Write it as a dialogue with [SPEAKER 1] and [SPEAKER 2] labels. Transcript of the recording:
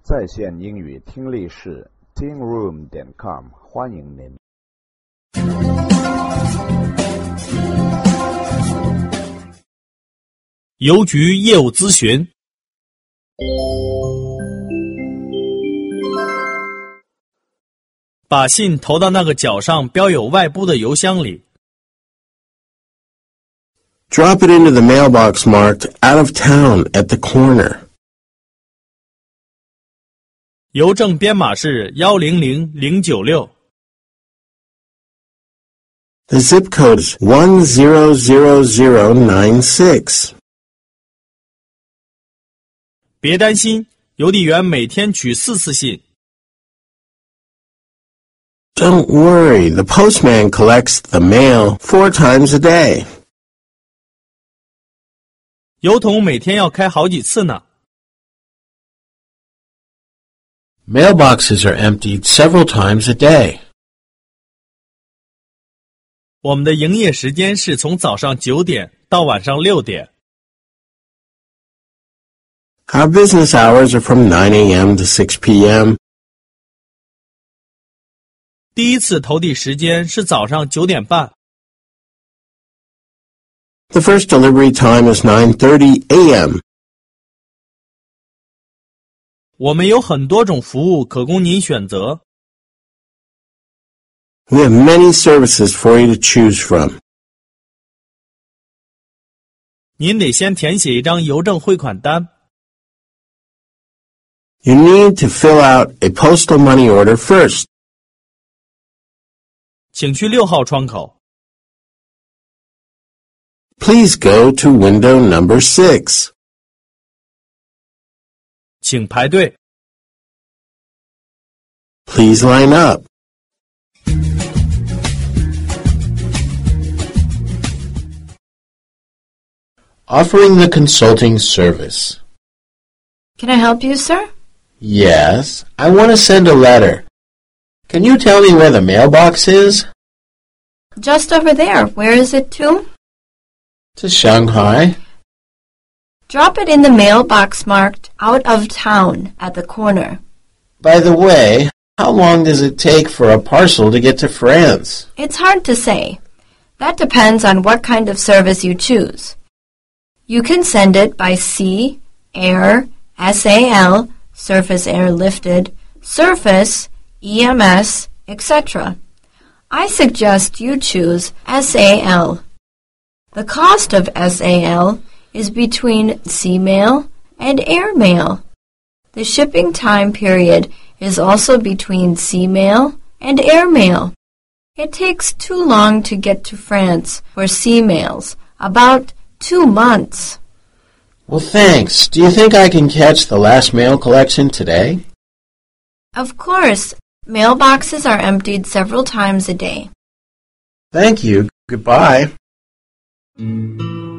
[SPEAKER 1] 在线英语听力室 tingroom.com 欢迎您。
[SPEAKER 2] 邮局业务咨询。把信投到那个角上标有外部的邮箱里。
[SPEAKER 3] Drop it into the mailbox marked out of town at the corner.
[SPEAKER 2] 邮政编码是100096。
[SPEAKER 3] The zip code is 100096.
[SPEAKER 2] 别担心，邮递员每天取4次信。
[SPEAKER 3] Don't worry, the postman collects the mail 4 times a day.
[SPEAKER 2] 邮筒每天要开好几次呢。
[SPEAKER 3] Mailboxes are emptied several times a day.
[SPEAKER 2] 我们的营业时间是从早上9点到晚上6点。
[SPEAKER 3] Our business hours are from 9 a.m. to 6 p.m.
[SPEAKER 2] 第一次投递时间是早上9点半。
[SPEAKER 3] The first delivery time is 9:30 a.m.
[SPEAKER 2] 我们有很多种服务可供您选择。
[SPEAKER 3] We have many services for you to choose from.
[SPEAKER 2] 您得先填写一张邮政汇款单。
[SPEAKER 3] You need to fill out a postal money order first.
[SPEAKER 2] 请去6号窗口。
[SPEAKER 3] Please go to window number 6.
[SPEAKER 2] 请排队。
[SPEAKER 3] Please line up. Offering the consulting service.
[SPEAKER 4] Can I help you, sir?
[SPEAKER 3] Yes, I want to send a letter. Can you tell me where the mailbox is?
[SPEAKER 4] Just over there. Where is it to?
[SPEAKER 3] To Shanghai.
[SPEAKER 4] Drop it in the mailbox marked out of town at the corner.
[SPEAKER 3] By the way, how long does it take for a parcel to get to France?
[SPEAKER 4] It's hard to say. That depends on what kind of service you choose. You can send it by sea, air, SAL, surface airlifted, surface, EMS, etc. I suggest you choose SAL. The cost of SAL is between sea mail and air mail. The shipping time period is also between sea mail and air mail. It takes too long to get to France for sea mails, about 2 months.
[SPEAKER 3] Well, thanks. Do you think I can catch the last mail collection today?
[SPEAKER 4] Of course, mailboxes are emptied several times a day.
[SPEAKER 3] Thank you. Goodbye.